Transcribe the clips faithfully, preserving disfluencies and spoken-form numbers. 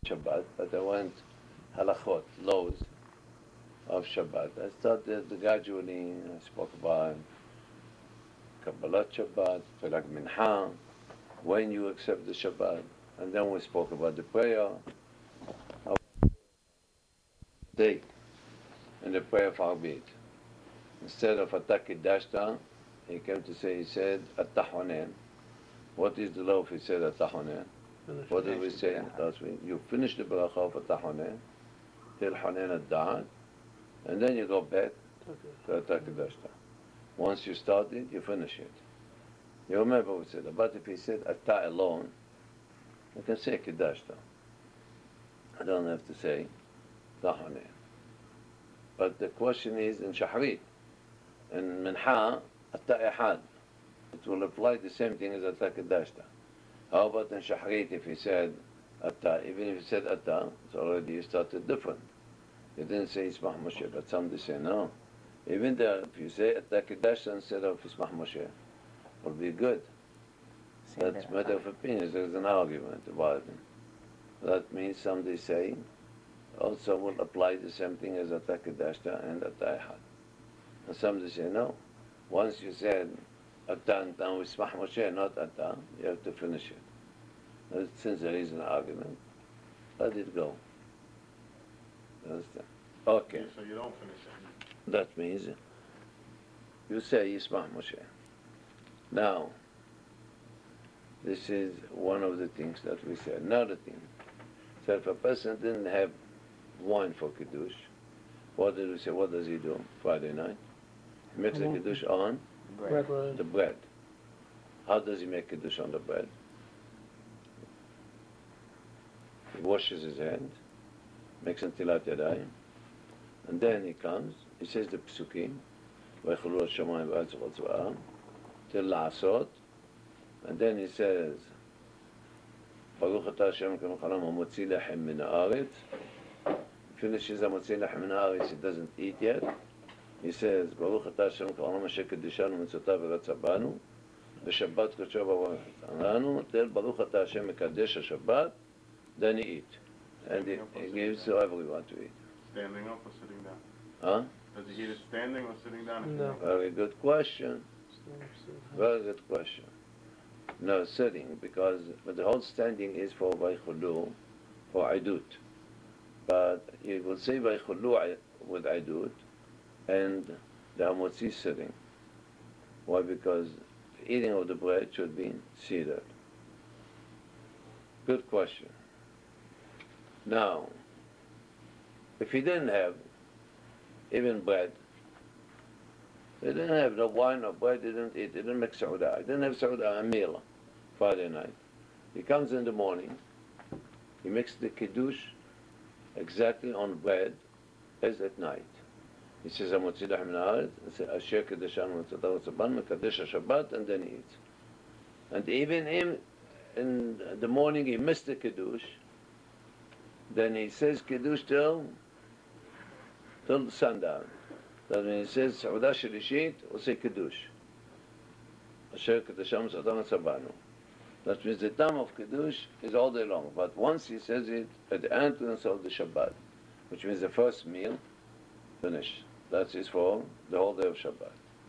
Shabbat, but I went halachot, laws of Shabbat. I started gradually, I spoke about Kabbalat Shabbat, Tfilat Mincha, when you accept the Shabbat, and then we spoke about the prayer, day, and the prayer of Arbit. Instead of Ataki Dashta, he came to say, he said, At-Tahonen. What is the law if he said At-Tahonen? What did we say last week? You finish the bracha of At-Tahonen, till Honen Ad-Da'at, and then you go back to Ataki Dashta. Once you start it, you finish it. You remember what we said, but if he said Atta alone, I can say Kidashta. I don't have to say Tahonen. But the question is in Shahrit, in Minha, Atta Ehad. It will apply the same thing as Atta Kidashta. How about in Shahrit if he said Atta? Even if he said Atta, it's already you started different. You didn't say Ismah Moshe, but somebody say no. Even there, if you say Atta Kidashta instead of Ismah Moshe, will be good. Same That's a matter of opinion. There's an argument about it. That means somebody say also will apply the same thing as Atta Kidashta and Atta Ehad. And somebody say no. Once you said Atta and Tam with Ismah Moshe, not Atta, you have to finish it. And since there is an argument, let it go. Understand? Okay. So you don't finish it. That means you say Ismah Moshe. Now, this is one of the things that we said. Another thing, so if a person didn't have wine for Kiddush, what did we say? What does he do Friday night? He makes the Kiddush on bread. bread. the bread. How does he make Kiddush on the bread? He washes his hands, makes Netilat Yadayim, and then he comes, he says the Psukim, V'echulu al-shamayim v'atzach al-tzva'am, till La'asot, and then he says, Baruch atah Hashem k'mechanam ha'motzi lechem min ha'aretz. Finishes ha'motzi lechem min ha'aretz, he doesn't eat yet. He says, Baruch atah Hashem k'mechanam asher kedushanu mitzvotav v'ratza banu, v'shabbat kodsho v'baruch atanu, till Baruch atah Hashem mekadesh ha'shabbat, then he eat. And he, he gives to everyone to eat. Standing up or sitting down? Huh? Does he eat it standing or sitting down? No. Very good question. Very good question. No, sitting, because but the whole standing is for Vaychulu, for Aidut. But you will say Vaychulu with Aidut, and the Hamotzi sitting. Why? Because the eating of the bread should be seated. Good question. Now, if he didn't have even bread, he didn't have no wine or bread, he didn't eat, he didn't make Saudah, he didn't have Saudah, a meal, Friday night. He comes in the morning, he makes the Kiddush exactly on bread as at night. He says, Hamotzi lechem min ha'aretz, he says, Asher kedeshanu mitzvotav v'ratza banu, mekadesh ha'shabbat, and then he eats. And even in, in the morning he missed the Kiddush, then he says Kiddush till, till sundown. That means he says Saudah Shalishit, or say Kiddush. Asher Kedesham Sodam Sabanu. That means the time of Kiddush is all day long. But once he says it at the entrance of the Shabbat, which means the first meal, finish. That is for the whole day of Shabbat.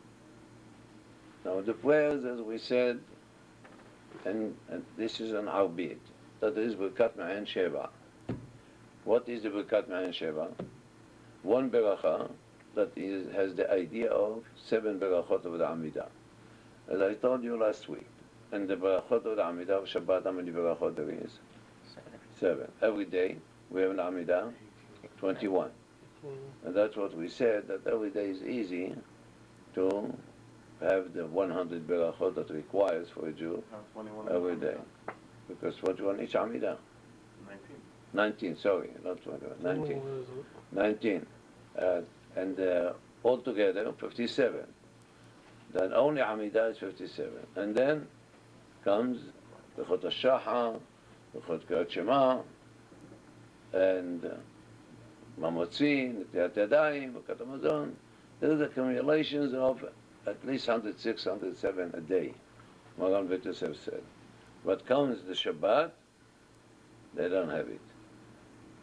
Now the prayers, as we said, and, and this is an Arbit, that is Birkat Ma'an Sheva. What is the Birkat Ma'an Sheva? One beracha that is, has the idea of seven berachot of the Amidah. As I told you last week, in the berachot of the Amidah of Shabbat, how many berachot there is? Seven. Seven. Every day we have an Amidah, twenty-one. And that's what we said, that every day is easy to have the one hundred berachot that requires for a Jew every day. Because twenty-one each Amidah. nineteen. nineteen, sorry, not twenty-one, nineteen. nineteen. Uh, and uh, altogether, fifty-seven. Then only Amidah is fifty-seven. And then comes the Chot HaShachar, the Chot Kriyat Shema, and uh, Mamotzi, Netilat Yadayim, Birkat Hamazon. These are the accumulations of at least one hundred six, one hundred seven a day. Maran Vitus have said. What comes the Shabbat, they don't have it.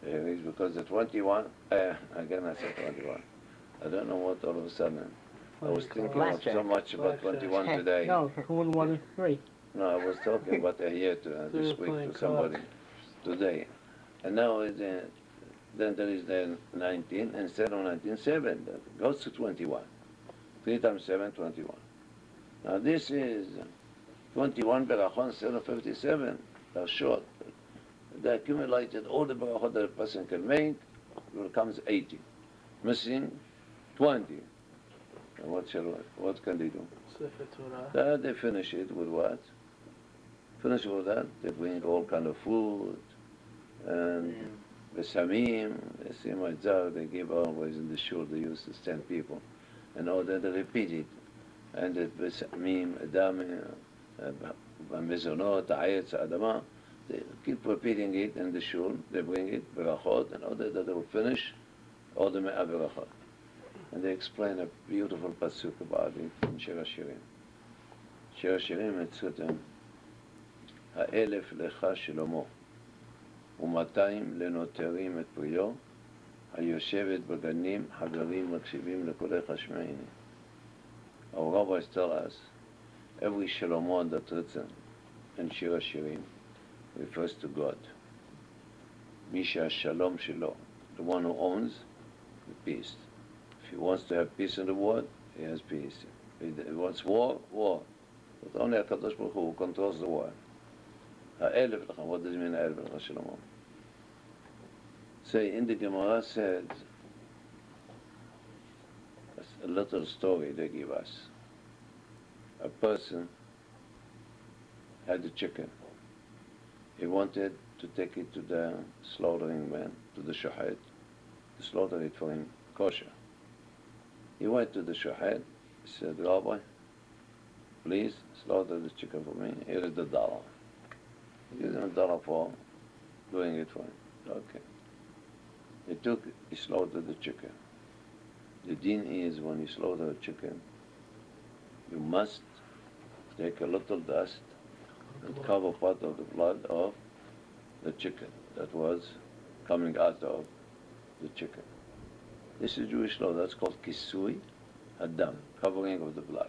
Here is because the twenty-one, uh, again I said twenty-one. I don't know what all of a sudden. I was thinking of Blackjack. so much about Blackjack. twenty-one today. No, one, one, and three. No, I was talking about a year to, uh, They this were week playing to somebody cards. today. And now it's, uh, then there is the nineteen instead of nineteen, seven. That goes to twenty-one. three times seven, twenty-one. Now this is twenty-one berachot instead of fifty-seven. They're short. They accumulated all the berachot that a person can make, it becomes eighty. Missing twenty. And what shall what can they do? Sefer Torah. That they finish it with what? Finish with that, they bring all kind of food and the samim, the simaitzah they give always in the shul, they used to stand people. In order to repeat it. And the samim, adami, mizonot, ayetz, adama, they keep repeating it in the shul, they bring it, berachot, in order that they will finish all the me'ah berachot. And they explain a beautiful pasuk about it in Shir HaShirim. Shir HaShirim, it's written, האלף לך שלמה, ומאתיים לנותרים את פריו, היושבת בגנים, חברים מקשיבים לקולך שמעיני. Our rabbis tell us, every Shalomon that's written in Shir HaShirim refers to God. Misha Shalom Shilo, the one who owns the peace. If he wants to have peace in the world, he has peace. If he wants war, war. But only HaKadosh Baruch Hu controls the war. Ha'elef l'cha, what does it mean, Ha'elef l'cha Shalom? Say, in the Gemara said, a little story they give us. A person had a chicken. He wanted to take it to the slaughtering man, to the shahed, to slaughter it for him kosher. He went to the shahed, he said, Rabbi, please slaughter the chicken for me, here is the dollar. He gives him a dollar for doing it for him. Okay. He took, he slaughtered the chicken. The deen is when you slaughter a chicken, you must take a little dust and cover part of the blood of the chicken that was coming out of the chicken. This is Jewish law. That's called kisui adam, covering of the blood.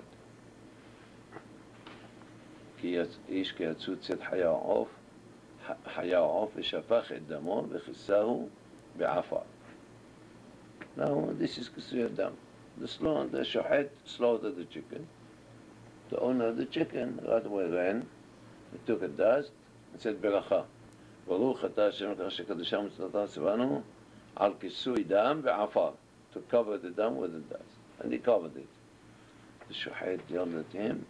כי איש כיצוץ את חיה העוף, חיה העוף ושפך את דמו וכיסהו בעפר. Now, this is Kisui Adam. The slaughter, the shahed slaughtered the chicken. The owner of the chicken right away ran, he took a dust and said, Beracha. Baruch atah Hashem elokei shekadashanu v'tzivanu tzivanu al kisui dam ve'afar, to cover the dam with the dust. And he covered it. The shahed yelled at him,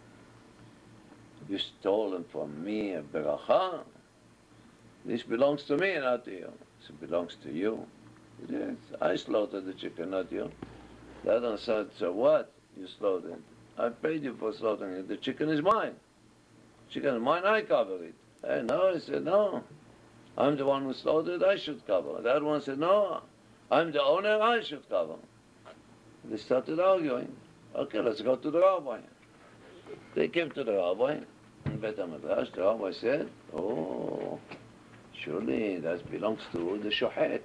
you stolen from me a beracha? This belongs to me, not to you. It belongs to you. Yes, I slaughtered the chicken, not you. The other said, so what? You slaughtered. I paid you for slaughtering it. The chicken is mine. Chicken is mine, I cover it. Hey, no, I said, no. I'm the one who slaughtered, I should cover. The other one said, no. I'm the owner, I should cover. They started arguing. Okay, let's go to the rabbi. They came to the rabbi in Beit HaMidrash. The rabbi said, oh, surely that belongs to the shohet.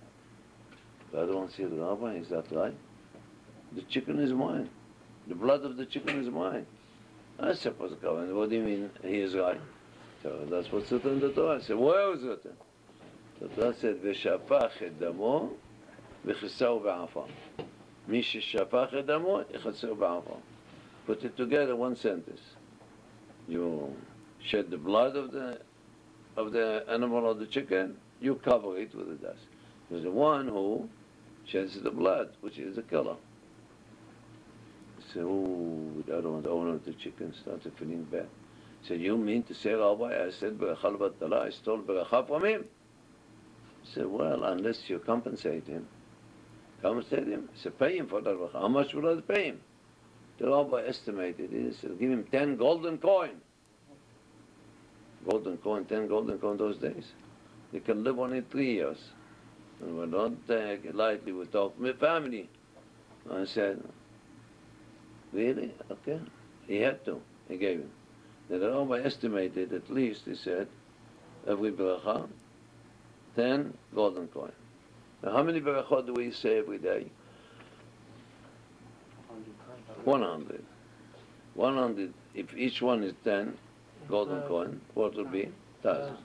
The other one said, Rabbi, is that right? The chicken is mine. The blood of the chicken is mine. I suppose, what do you mean he is right? So that's what's written in the Torah. I said, where was it written? The Torah said, V'shapach et damo, v'chisahu b'afar. Mi sheshapach et damo, v'chisahu b'afar. Put it together, one sentence. You shed the blood of the of the animal or the chicken, you cover it with the dust. There's the one who sheds the blood, which is the killer. So, oh, the other one, the owner of the chicken, started feeling bad. He said, you mean to say, Rabbi, I said, Berachal Batala, I stole Beracha from him? He said, well, unless you compensate him. Compensate him? He said, pay him for that Beracha. How much will I pay him? The Rabbi estimated, he said, give him ten golden coin. Golden coin, ten golden coin those days. They can live on it three years. And we're not take it lightly, we talk with family. I said, really? Okay. He had to. He gave him. Then the Rabbi estimated, at least, he said, every bracha, ten golden coin. Now, how many berachot do we say every day? one hundred. one hundred. If each one is ten golden coin, what will be? Thousand.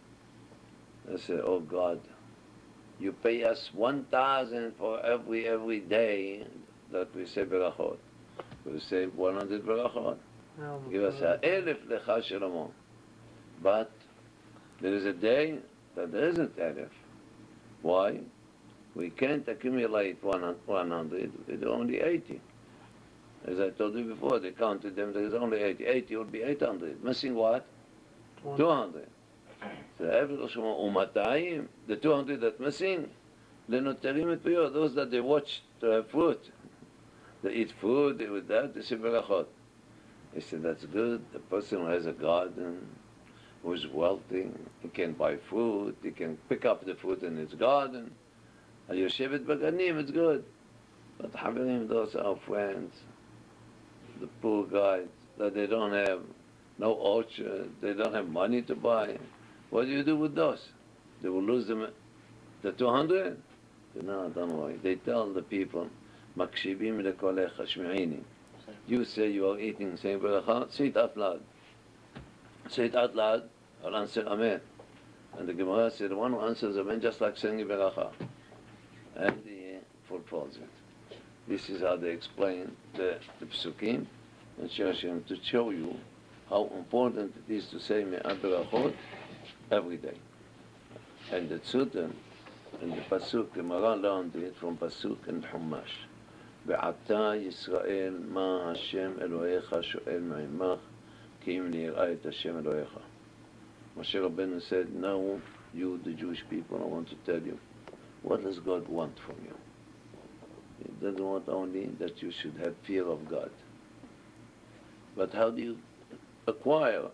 I say, oh God, you pay us one thousand for every every day that we say berachot. We say one hundred berachot. Give us a elif lecha shalom. But there is a day that there isn't elif. Why? We can't accumulate one hundred with only eighty. As I told you before, they counted them, there is only eighty. eighty would be eight hundred. Missing what? two hundred. So every umatayim, the two hundred that missing, lenoterim et piyot, those that they watch to have fruit. They eat food, they with that, they say berachot. He said, that's good. The person who has a garden, who is wealthy, he can buy fruit, he can pick up the fruit in his garden. And Yoshevet Baganim, it's good. But Haverim, those are friends, the poor guys, that they don't have no orchard, they don't have money to buy. What do you do with those? They will lose them, the two hundred? No, don't worry. They tell the people, Makshibim lekolecha shmi'ini. You say you are eating, saying beracha, say it out loud. Say it out loud, I'll answer Amen. And the Gemara said, the one who answers Amen just like saying beracha. And he fulfills it. This is how they explain the, the Psukim and Shashim to show you how important it is to say Me'at Berachot every day. And the Tzutan and the Pasuk, Gemara learned it from Pasuk and Chumash. ועתה ישראל מה השם אלוהיך שואל מעמך כי אם נראה את השם אלוהיך. Moshe Rabbeinu said, now you the Jewish people, I want to tell you, what does God want from you? He doesn't want only that you should have fear of God. But how do you acquire,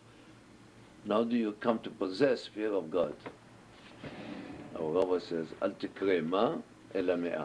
how do you come to possess fear of God? Our Rabbi says, Al tikre ma ela me'ah.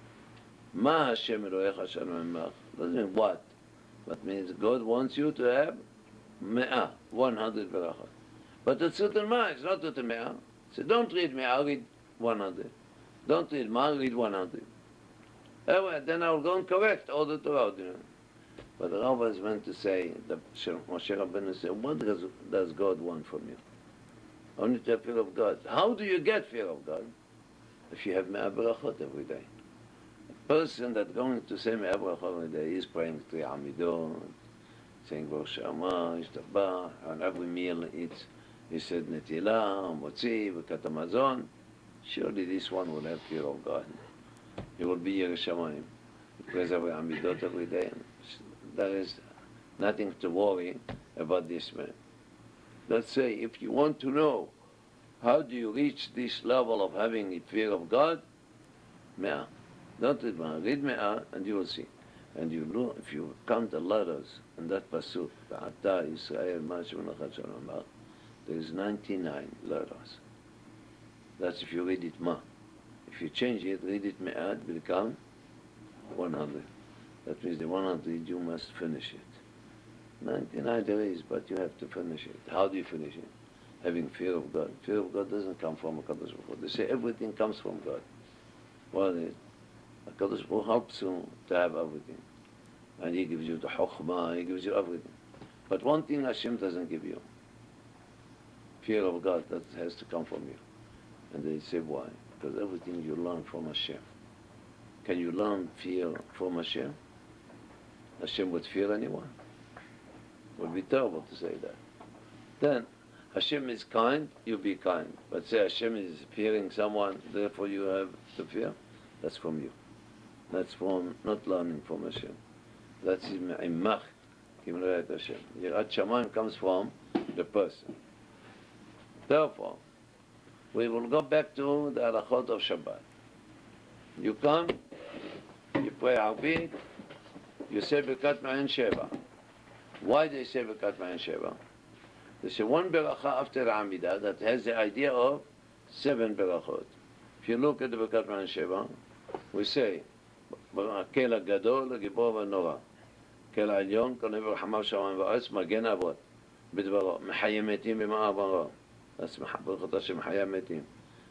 Ma Hashem Elohecha Shalom Emach. Doesn't mean what, but means God wants you to have me'ah, one hundred berachot. But the Tzut Ma is not to me'ah. So don't read me'ah, read one hundred. Don't read ma, read one hundred. Anyway, then I will go and correct all the Torah. But the Rabbi is meant to say, the Moshe Rabbeinu said, what does, does God want from you? Only to have fear of God. How do you get fear of God? If you have me'ah berachot every day. Person that's going to say Me'ah Berachot every day is praying three Hamidot, saying Baruch Shama, Yishtabach, on every meal he eats, he said Netilah, Motzi, Birkat Hamazon. Surely this one will have fear of God. He will be Yirei Shamayim. He prays every Hamidot every day. There is nothing to worry about this man. Let's say, if you want to know how do you reach this level of having a fear of God, Me'ah. Don't read Me'ah, read Me'ah and you will see. And you know, if you count the letters in that pasuk, Ba'ata Yisrael Ma'ashem L'chad Shalom Ba'ach, there is ninety-nine letters. That's if you read it Ma. If you change it, read it Me'ah, it will become one hundred. That means the one hundred you must finish it. ninety-nine there is, but you have to finish it. How do you finish it? Having fear of God. Fear of God doesn't come from HaKadosh Baruch Hu. They say everything comes from God. Well, it, HaKadosh Baruch Hu helps you to have everything. And He gives you the Chokhmah, He gives you everything. But one thing Hashem doesn't give you. Fear of God, that has to come from you. And they say, why? Because everything you learn from Hashem. Can you learn fear from Hashem? Hashem would fear anyone? It would be terrible to say that. Then, Hashem is kind, you be kind. But say Hashem is fearing someone, therefore you have to fear. That's from you. That's from not learning from Hashem. That's Imach, Kim Re'et Hashem. Yirat Shamayim comes from the person. Therefore, we will go back to the halachot of Shabbat. You come, you pray Arbit, you say Birkat Ma'in Sheva. Why do they say Birkat Ma'in Sheva? They say one beracha after Amidah that has the idea of seven berachot. If you look at the Birkat Ma'in Sheva, we say, Kel HaGadol, HaGibor VaNorah, Kel HaElyon, Kol Never Hamav Shamayim Va'aretz, Magen Avot, Bidvaro, Mechayim Metim B'Ma'ar Varo. That's Birkat Hashem Mechayim Metim.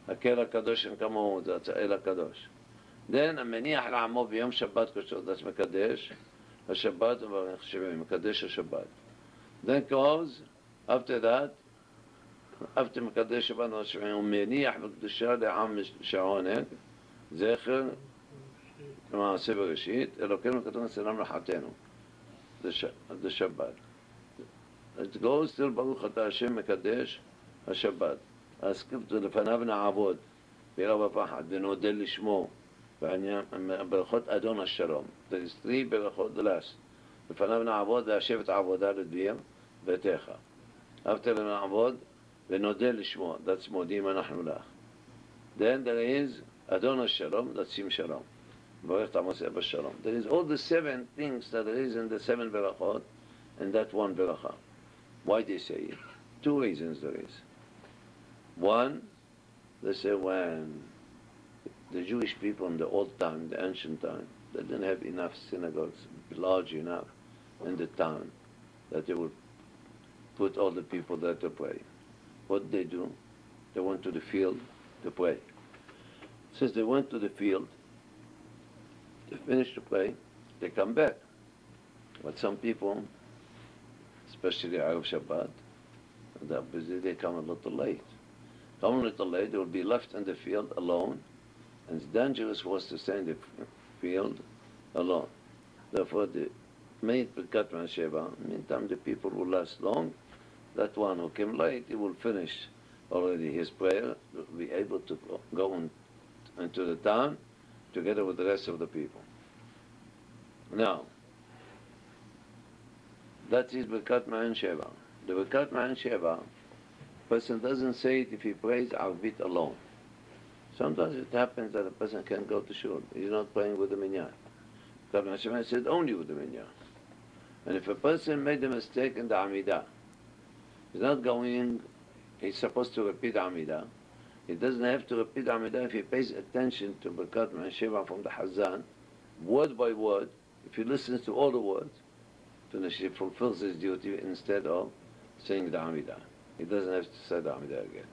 הקהל הקדוש כמוהו, זה האל הקדוש. then המניח לעמו ביום שבת קדושו, that's מקדש, השבת מברך שבעים, מקדש השבת. then goes, after that, after מקדש שבת מברך שבעים, הוא מניח בקדושה לעם שעונג, זכר, מעשה בראשית, אלוקינו כתוב סלם רחתנו, זה שבת. it goes till ברוך אתה השם מקדש השבת. הסקריפט לפניו נעבוד, בירא ופחד, ונודה לשמו, ברכות אדון השלום. there is three ברכות last. לפניו נעבוד והשב את העבודה לדביר ביתך. after נעבוד ונודה לשמו, that's מודים אנחנו לך. then there is אדון השלום, that's שים שלום. ברך את עמוס אבא שלום. there is all the seven things that there is in the seven ברכות, and that one ברכה. why do you say it? Two reasons there is. One, they say when the Jewish people in the old time, the ancient time, they didn't have enough synagogues large enough in the town that they would put all the people there to pray. What did they do? They went to the field to pray. Since they went to the field, they finished to pray, they come back. But some people, especially Erev Shabbat, they're busy, they come a little late. Come a little late, they will be left in the field alone, and it's dangerous for us to stay in the field alone. Therefore, the made Birkat Sheva, meantime the people will last long. That one who came late, he will finish already his prayer, will be able to go in, into the town together with the rest of the people. Now, that is Birkat Ma'an Sheva. The Birkat Ma'an Sheva, person doesn't say it if he prays Arvit alone. Sometimes it happens that a person can't go to shul. He's not praying with the minyan. Birkat Ma'an Sheva said only with the minyan. And if a person made a mistake in the Amidah, he's not going, he's supposed to repeat Amidah. He doesn't have to repeat Amidah if he pays attention to Birkat Ma'an Sheva from the Hazan, word by word. If he listens to all the words, finish, he fulfills his duty instead of saying the Amidah. He doesn't have to say the Amidah again.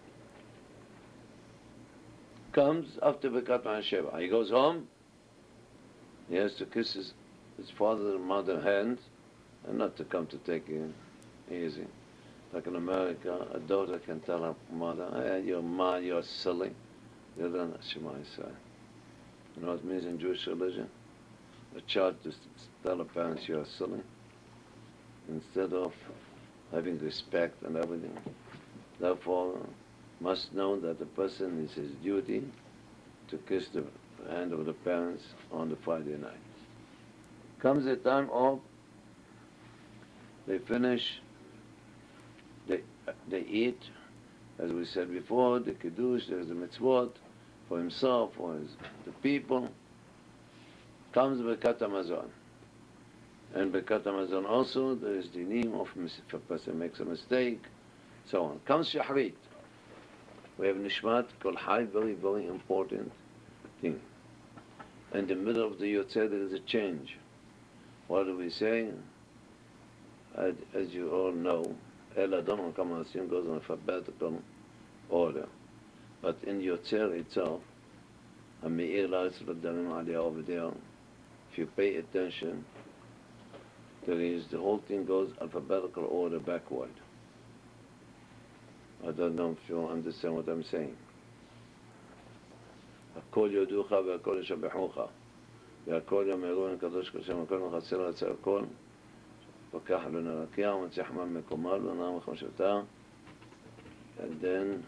Comes after Birkat Ma'an Sheva. He goes home, he has to kiss his, his father and mother hand, and not to come to take him easy. Like in America, a daughter can tell her mother, hey, you're mad, you're silly. You don't know Shema Yisrael. You know what it means in Jewish religion? A child to tell her parents you're silly, instead of having respect and everything. Therefore, must know that the person is his duty to kiss the hand of the parents on the Friday night. Comes the time of, they finish, they, they eat, as we said before, the Kiddush, there's the mitzvot, for himself, for his, the people. Comes Birkat Hamazon. And Birkat Hamazon also, there is the name of if a person makes a mistake, so on. Comes Shahrit. We have Nishmat Kol Hai, very, very important thing. In the middle of the Yotzei, there is a change. What do we say? As, as you all know, El Adon HaKamasim goes in alphabetical order. But in Yotzei itself, Meir La'aretz L'Darim Aliyah over there, if you pay attention, there is, the whole thing goes alphabetical order backward. I don't know if you understand what I'm saying. הכל יודוך והכל ישבחוך והכל יאמרו לקדוש כשם הכל מחסר אצל הכל פקח עלינו רקיע ומצליח ממקומה ונעם מחמשתה. And then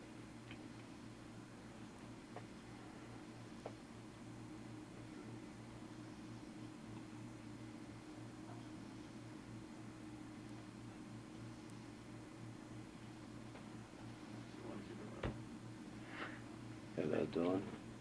Eladon.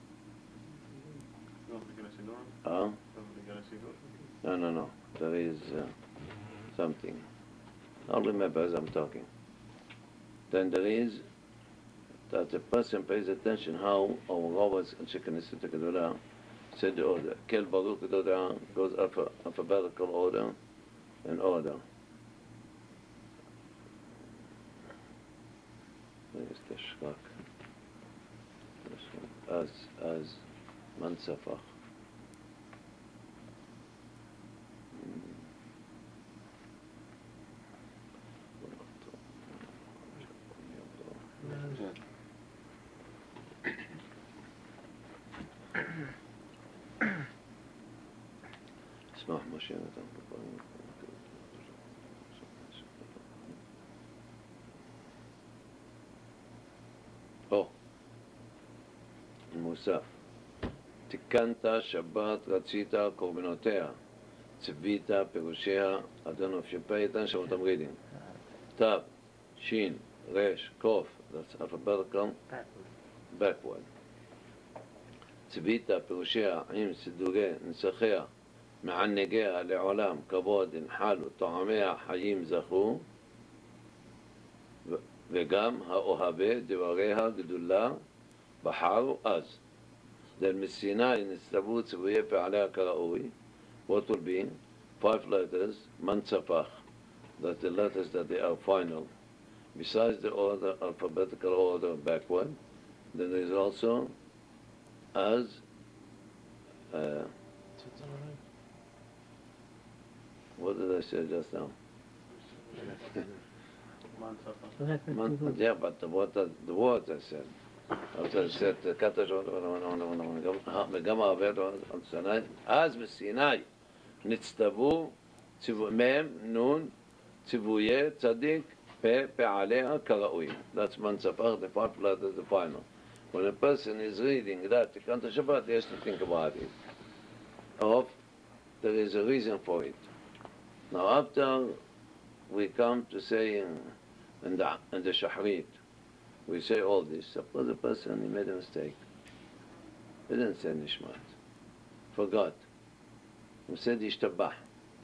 Huh? No, no, no. There is uh, something. I'll remember as I'm talking. Then there is that the person pays attention how our Roberts and Shekhanisat Kedolah said the order. Kel Baruch Kedolah goes alpha, alphabetical order and order. Where is the Shrak? as as Mansafach. اسمح مشينا או, מוסף. תיקנת שבת רצית קורבנותיה, צבית פירושיה, אדון שפייתן שבות המרידים. תו, שין, רש, קוף, that's alphabetical, backward. צבית פירושיה עם סידורי נסחיה, מענגיה לעולם, כבוד, הנחלו, טעמיה, חיים זכו, וגם האוהבי דבריה גדולה בחרו אז. Then מסיני נצטוו ציוויי פעליה כראוי. What will be? Five letters, Mansafach. That's the letters that they are final. Besides the order, alphabetical order backward, then there is also as uh, what did I say just now? Man, yeah, but the word, the words I said. After I said, וגם העובד על סיני, אז בסיני נצטוו מ' נ' ציוויי צדיק פה פעליה כראוי. That's Mansafach, the five letters, the final. When a person is reading that, Tikant Shabbat, he has to think about it. Of, there is a reason for it. Now after we come to say in, in the, in the Shahrit, we say all this. Suppose the person, he made a mistake. He didn't say Nishmat. Forgot. He said Ishtabah.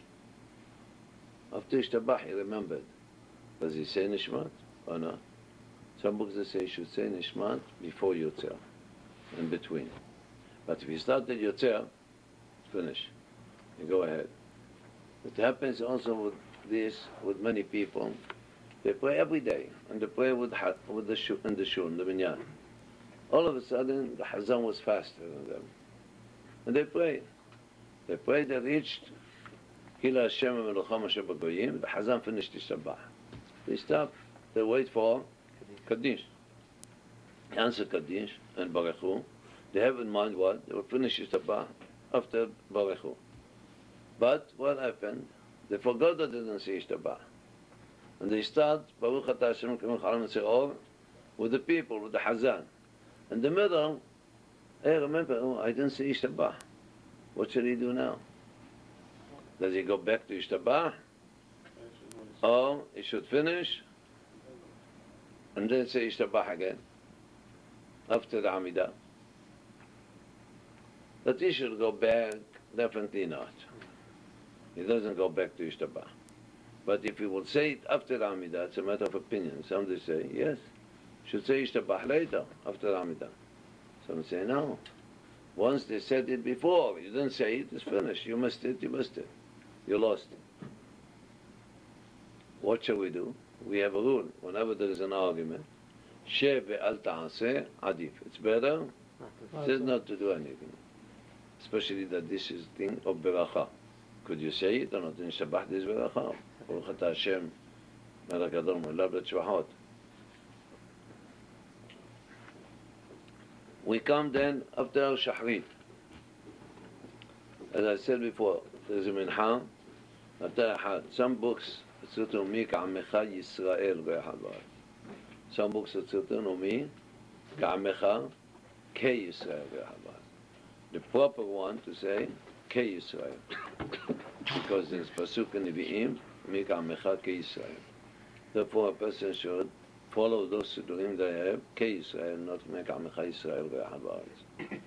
After Ishtabah, he remembered. Does he say Nishmat or not? Some books they say you should say Nishmat before Yotzer, in between. But if you started Yotzer, finish. You go ahead. It happens also with this, with many people. They pray every day, and they pray with, with the shul, in the shul, in the minyan. All of a sudden, the Hazan was faster than them. And they prayed. They prayed, they reached Kila Hashem Melucham Hashem B'Goyim, the Hazan finished the Shabbat. They stop, they wait for Kaddish. Answer Kaddish and Baruchu. They have in mind what? They will finish the Shabbat after Baruchu. But what happened? They forgot that they didn't say Shabbat. And they start Baruch Atah Hashem K'mim Chalam Tziror with the people, with the Hazan. In the middle, hey, remember, oh, I didn't say Ishtabah. What should he do now? Does he go back to Ishtabah? Or he should finish and then say Ishtabah again after the Amidah? But he should go back, definitely not. He doesn't go back to Ishtabah. But if he will say it after the Amidah, it's a matter of opinion. Some they say, yes, should say Ishtabah later, after the Amidah. Some say, no. Once they said it before, you didn't say it, it's finished. You missed it, you missed it. You lost it. What shall we do? We have a rule. Whenever there is an argument, She ve'al ta'aseh adif. It's better, it says not to do anything. Especially that this is thing of beracha. Could you say it or not? In Shabbat this beracha. Baruch Atah Hashem, Melech Gadol Me'olav L'Tzvahot. We come then after Shahrit. As I said before, there's a mincha. After Ahad, some books it's written Umi Ka'amecha Yisrael Ve'echad Ba'aretz. Some books it's written Umi Ka'amecha Ke Yisrael Ve'echad Ba'aretz. The proper one to say Ke Yisrael, because there's pasuk in Nevi'im Umi Ka'amecha Ke Yisrael. Therefore, a person should follow those sidurim they have Ke Yisrael, not Umi Ka'amecha Yisrael Ve'echad Ba'aretz.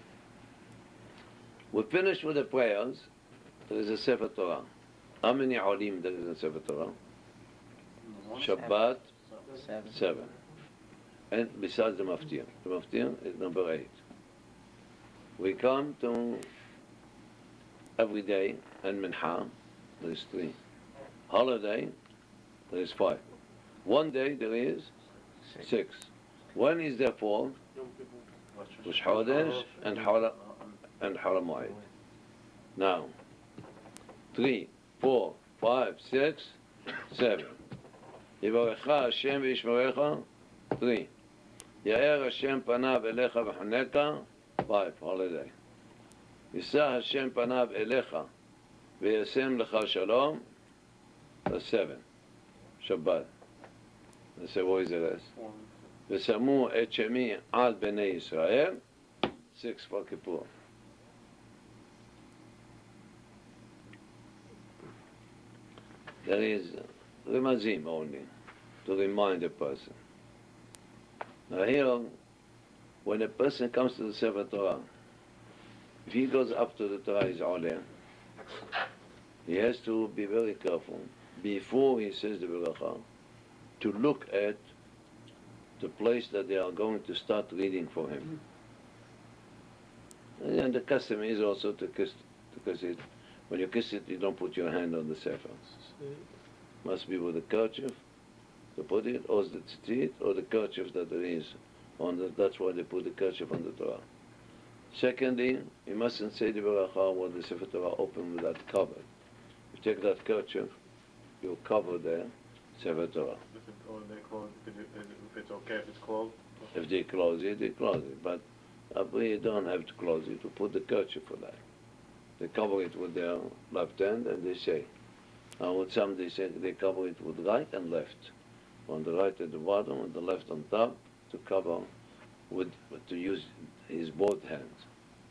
We finish with the prayers. There is a Sefer Torah. How many olim there is in Sefer Torah? Shabbat, seven. seven. And besides the Maftir. The Maftir is number eight. We come to every day and Mincha, there is three. Holiday, there is five. One day there is six. six. When is there four? Rosh Chodesh and Hol and Hol Moed. Now, three, four, five, six, seven. Yivarecha Hashem v'yishmerecha. Three. Yair Hashem panav elecha v'choneka. Five. Holiday. Yisah Hashem panav elecha v'yasem lecha shalom. That's seven. Shabbat. Let's say what is the rest? V'samu et shemi al bnei Yisrael. Six for Kippur. There is remazim only to remind a person. Now here, when a person comes to the Sefer Torah, if he goes up to the Torah is Oleh, he has to be very careful before he says the Beracha to look at the place that they are going to start reading for him. And the custom is also to kiss, to kiss it. When you kiss it, you don't put your hand on the Sefer. Must be with the kerchief to put it, or the tzitzit, or the kerchief that there is on the. That's why they put the kerchief on the Torah. Secondly, you mustn't say the Beracha when the Sefer Torah open with that cover. You take that kerchief, you cover the Sefer Torah. If it's, or they close, if it's okay if it's closed? If they close it, they close it. But uh, we don't have to close it, to put the kerchief for that. They cover it with their left hand and they say. And with some they say they cover it with right and left. On the right at the bottom and the left on top to cover with, to use his both hands.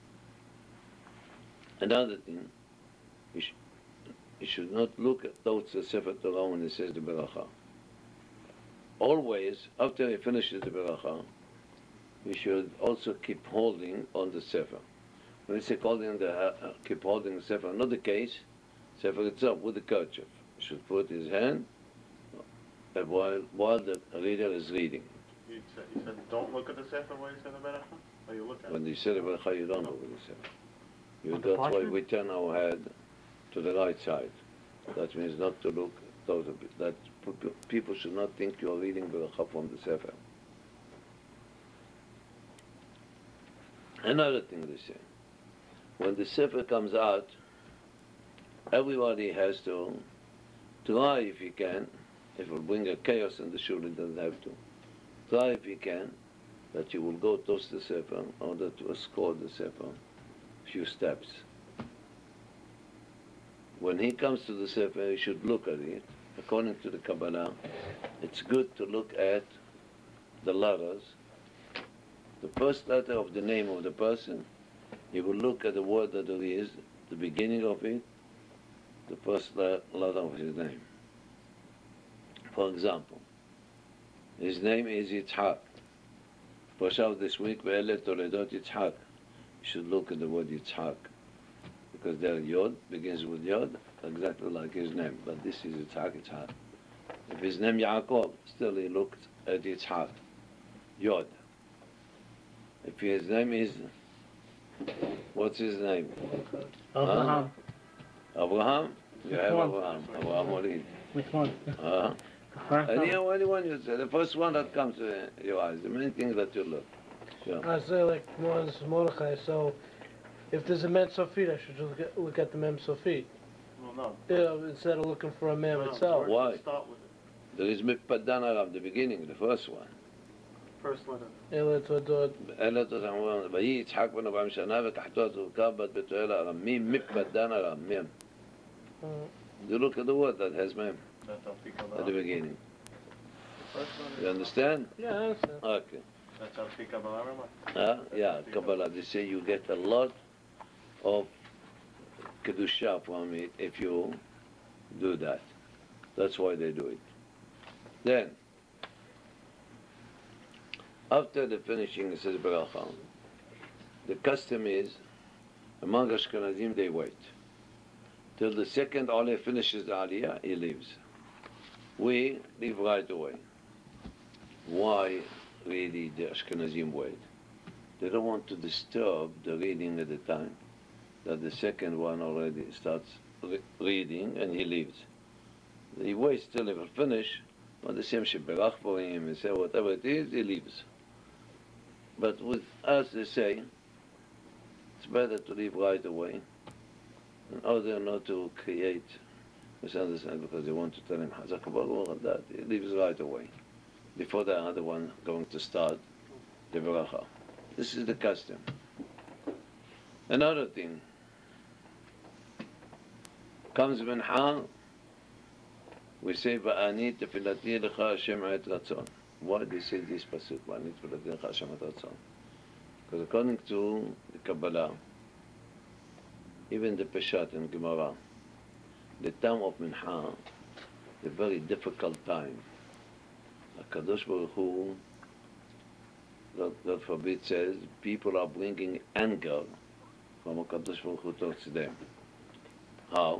Another thing, you, sh- you should not look at towards the Sefer Torah when he says the Beracha. Always, after he finishes the Beracha, we should also keep holding on the Sefer. When we say holding the, uh, keep holding the Sefer, not the case, Sefer itself with the kerchief. He should put his hand uh, while, while the reader is reading. You said, you said don't look at the Sefer when you say the Beracha? Or you look at When it? you say the Beracha, you don't look at the Sefer. You, On the that's why parchment? we turn our head to the right side. That means not to look towards it. That p- people should not think you are reading Beracha from the Sefer. Another thing they say, when the Sefer comes out, everybody has to try if he can, if it will bring a chaos in the shul, it doesn't have to. Try if he can, that you will go towards the Sefer in order to escort the Sefer a few steps. When he comes to the Sefer, he should look at it. According to the Kabbalah, it's good to look at the letters. The first letter of the name of the person, he will look at the word that there is, the beginning of it, the first le- letter of his name. For example, his name is Yitzhak. Pashav this week, Ve'ele Toledot Yitzhak. You should look at the word Yitzhak. Because there Yod begins with Yod, exactly like his name. But this is Yitzhak, Yitzhak. If his name Yaakov, still he looked at Yitzhak. Yod. If his name is, what's his name? Abraham. Abraham? You have Which one? Abraham. Abraham Olid. Which one? Uh-huh. First Any, one? anyone you say, the first one that comes to your eyes, the main thing that you look. Sure. I say like one is Mordechai, so if there's a Mem Sofit, I should just look at, look at the Mem Sofit. Well, no. Yeah, instead of looking for a Mem No, no, itself. first Why? Start with it. There is Mikpadan Aram, the beginning, the first one. First letter. Yeah, let's do it. אלה תשמעון, ויהי יצחק בן ארבעים שנה וקחתו את רבקה בת בתואל ארם. מי מפדן ארם, מם. Uh, You look at the word that has mem That's how speak at the about beginning. First letter. You understand? yeah, I understand. Okay. That's how speak about Huh? Yeah, Kabbalah. They say you get a lot of kedusha from it if you do that. That's why they do it. Then, after the finishing, it says Beracha. The custom is, among Ashkenazim, they wait. Till the second Aliyah finishes the Aliyah, he leaves. We leave right away. Why really the Ashkenazim wait? They don't want to disturb the reading at the time that the second one already starts re- reading and he leaves. He waits till he will finish, on the same Sheberach for him, and say whatever it is, he leaves. But with us, they say, it's better to leave right away in order not to create misunderstanding because they want to tell him Hazak Baruch that he leaves right away before the other one going to start the Beracha. This is the custom. Another thing comes Mincha, we say Ba'ani tefilati lecha Hashem et ratzon. Why do they say this pasuk? Ba'ani tefilati lecha Hashem et ratzon? Because according to the Kabbalah, even the Peshat and Gemara, the time of Mincha, a very difficult time. HaKadosh Baruch Hu, God, God forbid, says people are bringing anger from HaKadosh Baruch Hu towards them. How?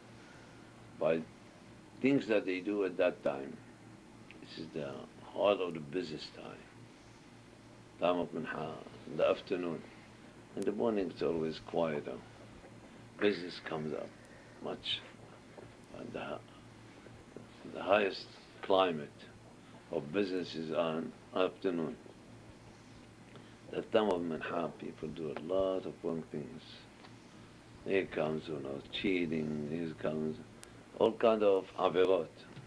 By things that they do at that time. This is the heart of the business time. Time of Mincha, in the afternoon. In the morning it's always quieter. Business comes up much. And the, the highest climate of business is on afternoon. The time of Mincha, people do a lot of wrong things. Here comes, you know, cheating, here comes all kind of averot.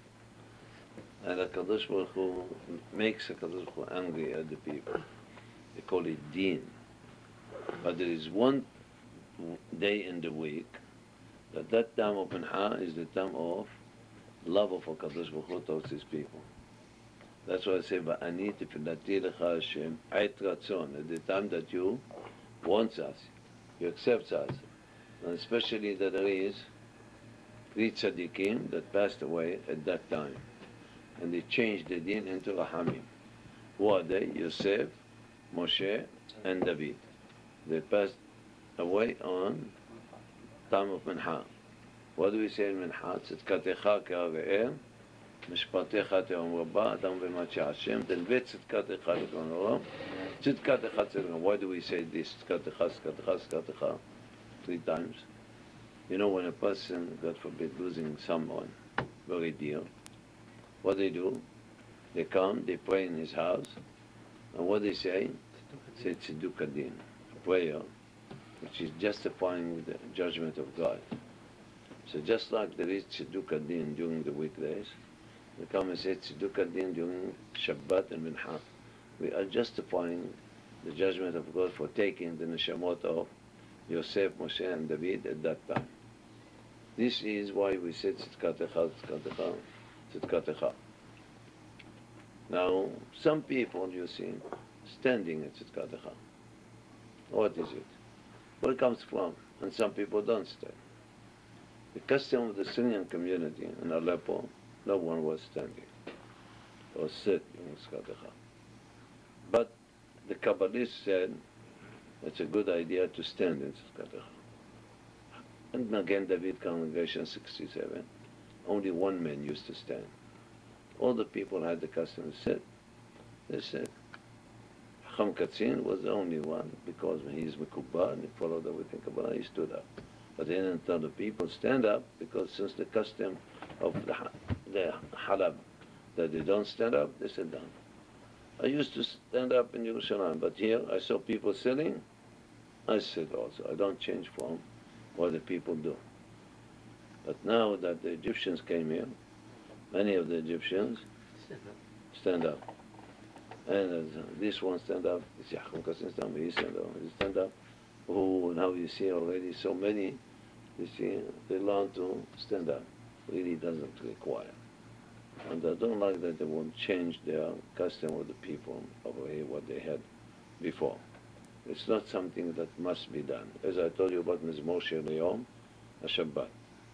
And HaKadosh Baruch Hu makes HaKadosh Baruch Hu angry at the people. They call it Din. But there is one day in the week that that time of Mincha is the time of love of HaKadosh Baruch Hu towards His people. That's why I say, Ba'ani tefilati lecha Hashem et ratzon, at the time that you want us, you accept us. And especially that there is three tzaddikim that passed away at that time. And they changed the din into Rahamim. Who are they? Yosef, Moshe, and David. They passed away on time of Mincha. What do we say in Mincha? Tzedkatecha k'are'er, mishpatecha te'om rabba, adam v'matcha Hashem, telvet tzedkatecha l'kon olam, tzedkatecha tzedkatecha. Why do we say this? Tzedkatecha, tzedkatecha, tzedkatecha, three times. You know, when a person, God forbid, losing someone very dear, what they do? They come, they pray in his house, and what they say? Say tzeduk adin, a prayer, which is justifying the judgment of God. So just like there is tzeduk adin during the weekdays, they come and say tzeduk adin during Shabbat and Mincha. We are justifying the judgment of God for taking the neshamot of Yosef, Moshe, and David at that time. This is why we said tzedkatecha, tzedkatecha, tzedkatecha. Now, some people, you see, standing at tzedkatecha. What is it? Where it comes from? And some people don't stand. The custom of the Syrian community in Aleppo, no one was standing or sit in tzedkatecha. But the Kabbalists said it's a good idea to stand in tzedkatecha. And again, David congregation sixty-seven, only one man used to stand. All the people had the custom to sit. They said, Chacham Katzin was the only one, because when he is Mekubah and he followed everything Kabbalah, he stood up. But they didn't tell the people stand up, because since the custom of the, the halab, that they don't stand up, they sit down. I used to stand up in Yerushalayim, but here I saw people sitting, I sit also. I don't change from what the people do. But now that the Egyptians came here, many of the Egyptians stand up. And uh, this one stand up, he stand up, he stand up. Oh, now you see already so many, you see, they learn to stand up. Really doesn't require. And I don't like that they won't change their custom of the people over here, what they had before. It's not something that must be done. As I told you about Mizmor Shir Yom HaShabbat.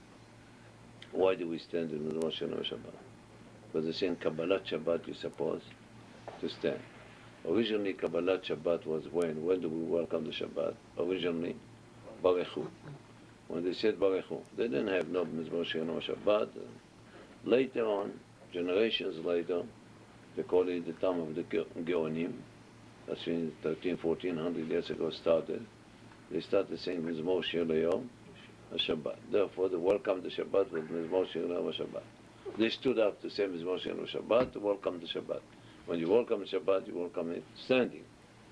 Why do we stand in Mizmor Shir Yom HaShabbat? Because they say in Kabbalat Shabbat you're supposed to stand. Originally Kabbalat Shabbat was when? When do we welcome the Shabbat? Originally, Barechu. When they said Barechu, they didn't have no Mizmor Shir Yom HaShabbat. Later on, generations later, they call it the time of the Geonim. That's when thirteen, fourteen hundred years ago started. They started saying Mizmor Shir Yom HaShabbat. Therefore, they welcomed the Shabbat with Mizmor Shir Yom HaShabbat. They stood up to say Mizmor Shir Yom HaShabbat to welcome the Shabbat. When you welcome the Shabbat, you welcome it standing.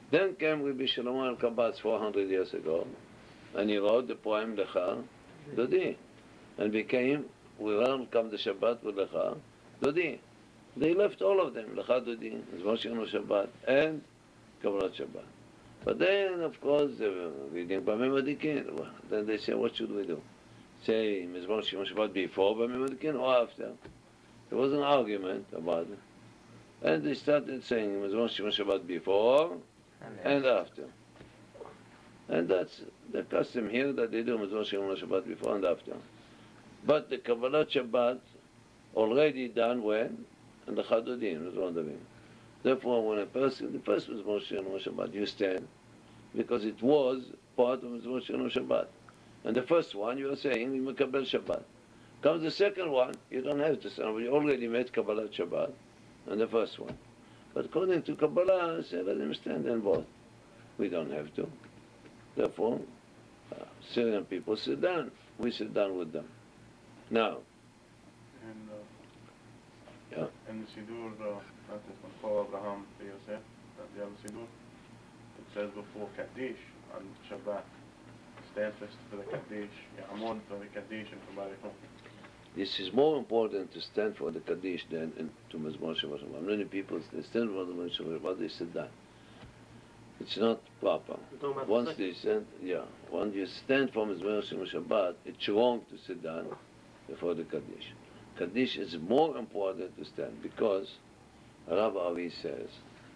Then came Rabbi Shlomo al-Kabatz four hundred years ago, and he wrote the poem Lecha Dodi, and became, we welcome the Shabbat with Lecha Dodi. They left all of them, Lecha Dodi, Mizmor Shenu Shabbat, and Kabbalat Shabbat. But then, of course, they were reading Bamei Madikin. Then they say, what should we do? Say Mizmor Shenu Shabbat before Bamei Madikin or after? There was an argument about it. And they started saying Mizmor Shenu Shabbat before and after. And that's the custom here that they do Mizmor Shenu Shabbat before and after. But the Kabbalat Shabbat already done when? And the Chadudim, Mizmor Davim. Therefore, when a person, the first Mizmor Shenu Shabbat, you stand, because it was part of Mizmor Shenu Shabbat. And the first one, you are saying, you Mekabel Shabbat. Comes the second one, you don't have to stand, you already made Kabbalat Shabbat, and the first one. But according to Kabbalah, I say, let him stand in both. We don't have to. Therefore, uh, Syrian people sit down. We sit down with them. Now, And, uh, yeah. in the Siddur, uh, not this one, for Abraham, the Yosef, that the other Siddur, it says before Kaddish on Shabbat, stand first for the Kaddish, Ya'amon for the Kaddish and for Barichum. This is more important to stand for the Kaddish than in, to Mizmor Shabbat. Many people they stand for the Mizmor Shabbat, they sit down. It's not proper. Once they stand, yeah, once you stand for Mizmor Shabbat, it's wrong to sit down before the Kaddish. Kaddish is more important to stand because Rav Avi says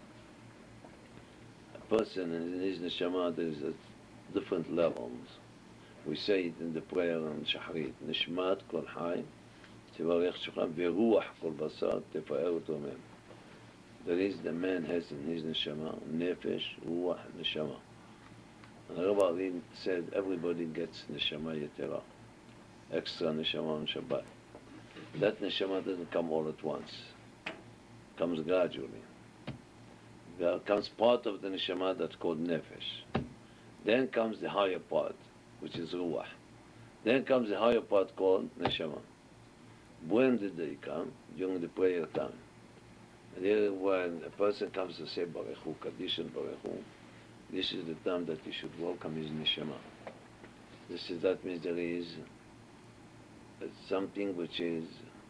a person in his neshama there is at different levels. We say it in the prayer on Shahrit. Nishmat kol hai, tivarech shulchan, veruach kol basar, tefaer utomem. There is the man has in his neshama, nefesh, ruach, neshama. And Rav Avi said everybody gets neshama yetera, extra neshama on Shabbat. That neshama doesn't come all at once. It comes gradually. There comes part of the neshama that's called nefesh. Then comes the higher part, which is ruach. Then comes the higher part called neshama. When did they come? During the prayer time. And here when a person comes to say Barechu, Kaddish and Barechu, this is the time that he should welcome his neshama. This is, that means there is something which is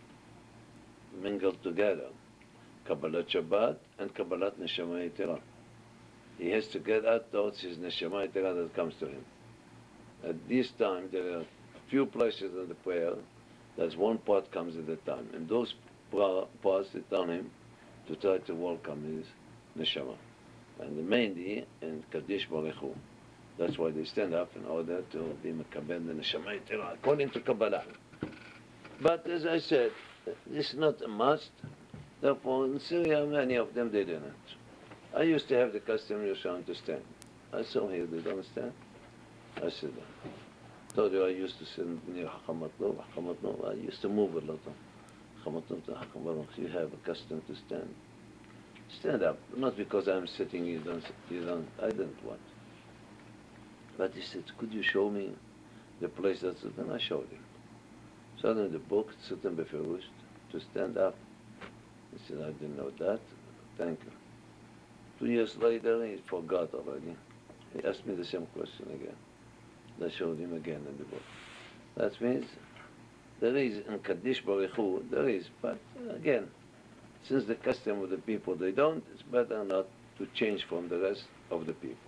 mingled together. Kabbalat Shabbat and Kabbalat Neshama Yetera. He has to get out towards his Neshama Yetera that comes to him. At this time, there are a few places in the prayer that one part comes at a time. And those parts that tell him to try to welcome his Neshama. And mainly in Kaddish Barechu. That's why they stand up in order to be Mekabel the Neshama Yetera, according to Kabbalah. But as I said, this is not a must. Therefore, in Syria, many of them, they didn't. I used to have the custom in Yerushalayim to stand. I saw here, they don't stand. I sit down. Told you I used to sit near Hakamatnov. Hakamatnov, I used to move a lot. Hakamatnov to Hakamatnov, you have a custom to stand. Stand up. Not because I'm sitting, you don't, you don't, I didn't want. But he said, could you show me the place that's it? And I showed him. Showed him the book, Tzutim Beferush, to stand up. He said, I didn't know that. Thank you. Two years later, he forgot already. He asked me the same question again. I showed him again in the book. That means there is in Kaddish Barechu, there is, but again, since the custom of the people they don't, it's better not to change from the rest of the people.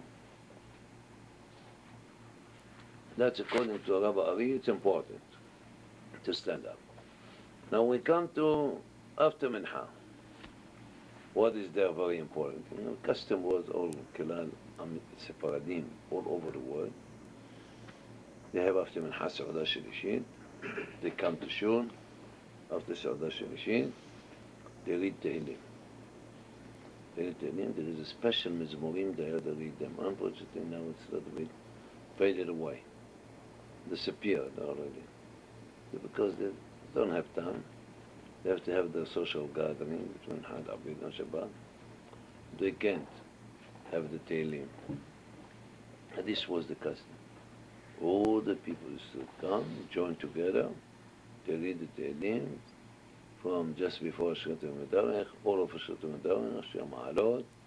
That's according to Rabbi Ari, it's important to stand up. Now we come to after Minha. What is there very important? You know, custom was all Kilal, um, Separadim, all over the world. They have after Minha Sa'udah Shalishit. They come to Shul. After Sa'udah Shalishit, they read Tehillim. They read Tehillim. There is a special Mizmorim there that read them. Unfortunately, now it's a little bit faded away. Disappeared already. Because they don't have time. They have to have their social gathering between Had Abid and Shabbat. They can't have the Tehillim. And this was the custom. All the people used to come, join together, they read the Tehillim from just before Shrit Medarech, all of Shrit Medarech, Shir Ma'alot,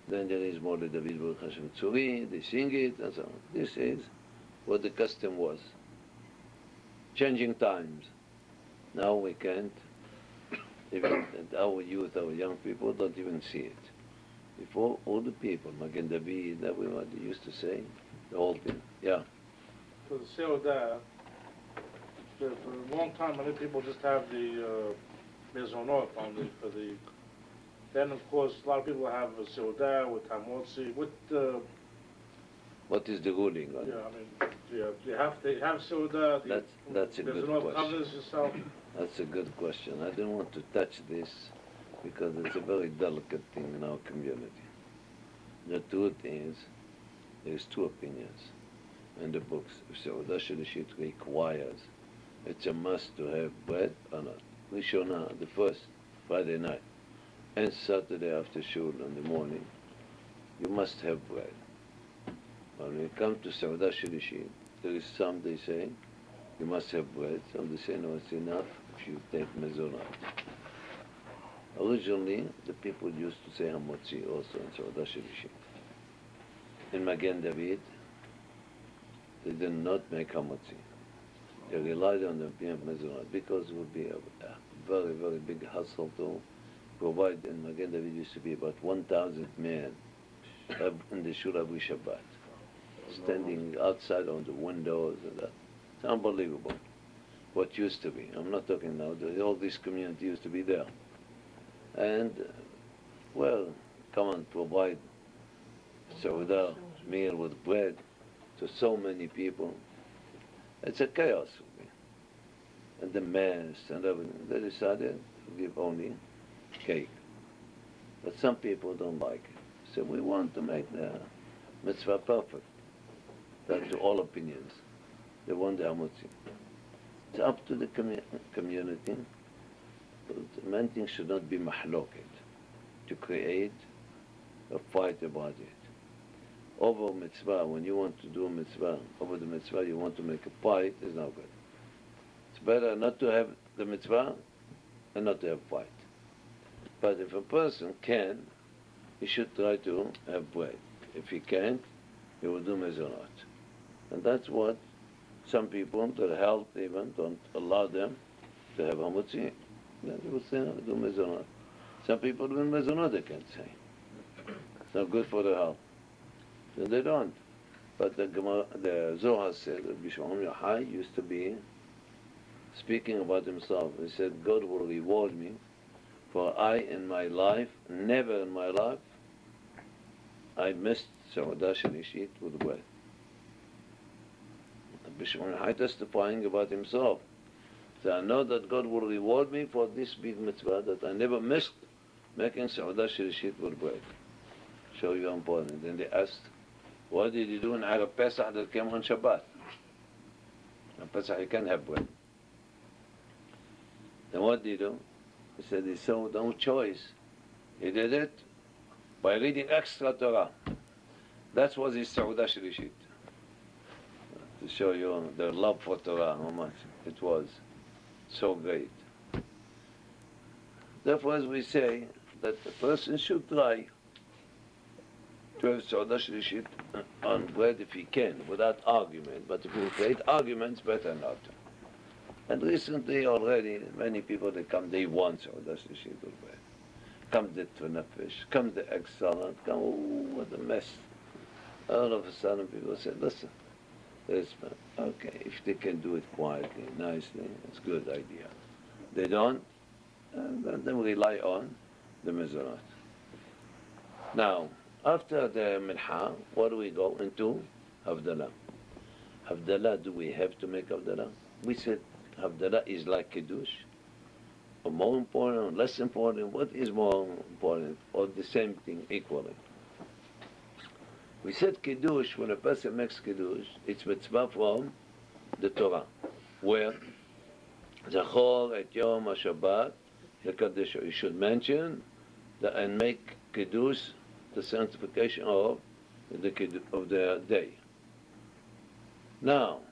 Then there is Mordeh David Baruch Hashem Tzuri, they sing it and so on. This is what the custom was. Changing times. Now we can't, even our youth, our young people don't even see it. Before, all the people, Magen David, everyone, they used to say, the whole thing. Yeah. For the Seudah, for for a long time, many people just have the uh, mezonot on the, for the, then of course, a lot of people have a Seudah with Hamotzi, with, uh, What is the ruling on yeah, it? I mean, do you, do you have to have Seudah? Do you- That's, that's a good Mezonot question. covers yourself? That's a good question. I don't want to touch this because it's a very delicate thing in our community. The truth is, there's two opinions in the books. If Seudah Shalishit requires, it's a must to have bread or not. Rishonah, the first Friday night, and Saturday after shul in the morning, you must have bread. When we come to Seudah Shalishit, there is some they say, you must have bread. Some they say, no, it's enough if you take mezonot. Originally, the people used to say hamotzi also in Seudah Shalishit. In Magen David, they did not make hamotzi. They relied on the being mezonot because it would be a, a very, very big hassle to provide. In Magen David used to be about one thousand men in the Shul every Shabbat, standing outside on the windows and that. It's unbelievable what used to be. I'm not talking now, the, all this community used to be there. And, uh, well, come and provide Seudah meal with bread to so many people. It's a chaos. And the mass and everything. They decided to give only cake. But some people don't like it. So we want to make the mitzvah perfect. That's to all opinions. They want the hamotzi. It's up to the commu- community. But the main thing should not be mahloket, to create a fight about it. Over mitzvah, when you want to do a mitzvah, over the mitzvah you want to make a fight, is not good. It's better not to have the mitzvah and not to have fight. But if a person can, he should try to have bread. If he can't, he will do mezonot. And that's what some people, their health even, don't allow them to have hamotzi. Then they will say, no, do mezonot. Some people do mezonot, they can't say. It's not good for their health. Then they don't. But the, Gemara, the Zohar said that Bishlam Yochai used to be speaking about himself. He said, God will reward me, for I in my life, never in my life, I missed Seudah Shalishit with bread. Bishlam Yochai testifying about himself. So I know that God will reward me for this big mitzvah that I never missed making Seudah Shalishit with bread. Show you how important. Then they asked, what did you do in Arab Pesach that came on Shabbat? On Pesach you can't have bread. Then what did he do? He said he saw no choice. He did it by reading extra Torah. That was his Seudah Shalishit. To show you their love for Torah, how much it was so great. Therefore, as we say, that the person should try to have Seudah Shalishit on bread if he can, without argument. But if you create arguments, better not. And recently already, many people, they come, they want Seudah Shalishit with bread. Come the tuna fish, come the egg salad, come, oh, what a mess. All of a sudden people say, listen, this, okay, if they can do it quietly, nicely, it's a good idea. They don't, and then they rely on the mezonot. Now, after the mincha, what do we go into? Havdalah. Havdalah, do we have to make Havdalah? We said Havdalah is like Kiddush. Or more important, less important, what is more important? Or the same thing equally? We said Kiddush, when a person makes Kiddush, it's mitzvah from the Torah. Where? Zachor et Yom HaShabbat Lekadesho. You should mention that and make Kiddush the sanctification of the of the day. Now,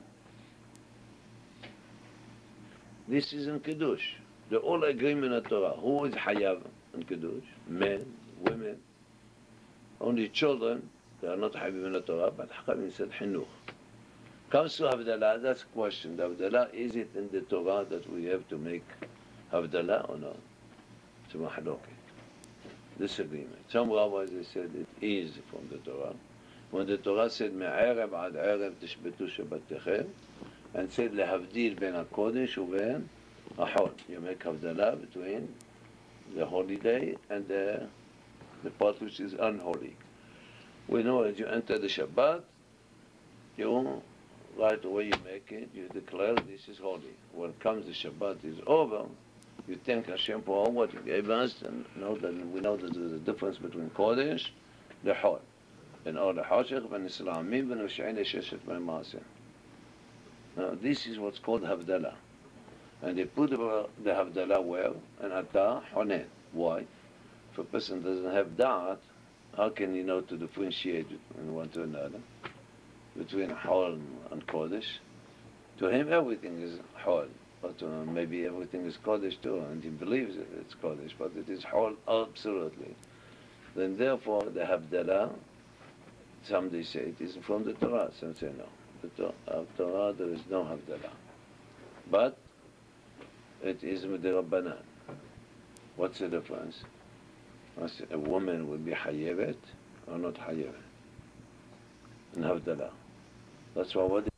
this is in Kiddush. The all agreement of Torah. Who is Hayav in Kiddush? Men, women. only children, they are not Habib in the Torah, but Hakamim said Hinuch. Comes to Havdalah, that's a question. The Havdalah, is it in the Torah that we have to make Havdalah or not? It's a mahaloket. Disagreement. Some rabbis, they said it is from the Torah. When the Torah said, Me'erev ad erev tishbetu shabbatechem, and said, Lehavdil ben HaKodesh uben Ahol. You make Havdalah between the holy day and the, the part which is unholy. We know as you enter the Shabbat, you right away you make it, you declare this is holy. When comes the Shabbat is over, you thank Hashem for all what He gave us, and know that we know that there's a difference between Kodesh, the Hol, and all the Hashech, and Islamim, and Ush'in, Sheshet, and Maaseh. Now, this is what's called Havdalah. And they put the the Havdalah well, and Atah, Honen. Why? If a person doesn't have Da'at, how can he know to differentiate between one to another? Between Hol and Kodesh? To him, everything is Hol. But uh, maybe everything is Kodesh too, and he believes it, it's Kodesh, but it is Hol absolutely. Then therefore, the Havdalah, some they say it is from the Torah, some say no. The Torah, Torah there is no Havdalah. But it is Midirabanan. What's the difference? A woman will be Hayevet or not Hayevet? In Havdalah. That's why what